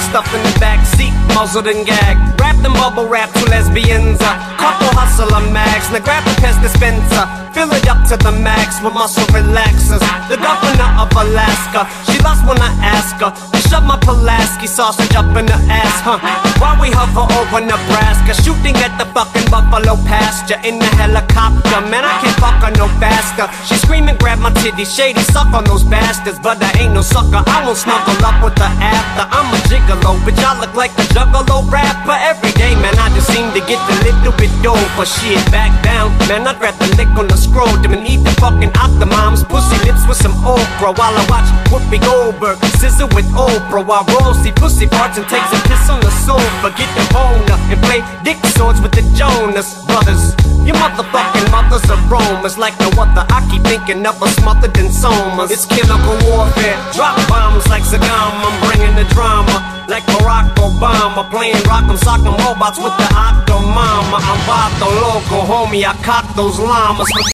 stuffed in the back seat, muzzled and gagged. Wrapped in bubble wrap, two lesbians, a couple hustler mags. Now grab the pest dispenser, fill it up to the max with muscle relaxers. The governor of Alaska, she lost when I ask her to shove my Pulaski sausage up in her ass, huh? While we hover over Nebraska, shooting at the fucking buffalo pasture in the helicopter. Man, I can't fuck her no faster. She screaming, grab my titty, shady, suck on those bastards. But I ain't no sucker, I won't snuggle up with her after. I'm a gigolo, bitch, I look like a juggalo rapper. Every day, man, I just seem to get a little bit doper. Shit, back down, man, I'd rather lick on the scroll than eat the fucking Octomom's pussy lips with some okra. While I watch Whoopi Goldberg scissor with Oprah, while Rose see pussy parts and takes a piss on the sofa. Get the boner and play dick swords with the Jonas Brothers. You motherfucking mothers are roamers, like no other. I keep thinking of us smothered in somas. It's chemical warfare, drop bombs like Saddam. I'm bringing the drama, like Barack Obama. Playing rock'em sock'em robots with the Octo Mama. I'm vato loco, homie, I cock those llamas.